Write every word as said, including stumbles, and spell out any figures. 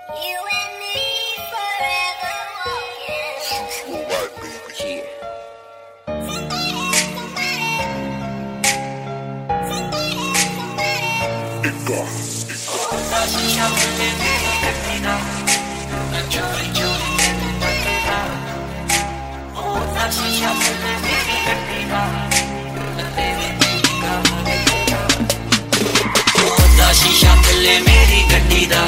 You and me forever walking. Alright, baby. Yeah. Ika, Oh,